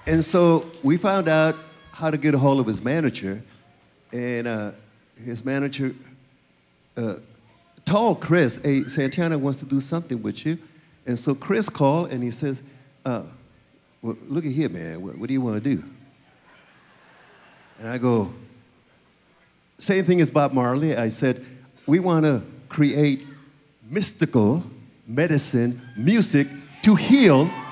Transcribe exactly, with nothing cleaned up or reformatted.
And so we found out how to get a hold of his manager, and uh, his manager uh, told Chris, hey, Santana wants to do something with you. And so Chris called, and he says, uh, well, look at here, man, what, what do you want to do? And I go, same thing as Bob Marley. I said, we want to create mystical medicine, music to heal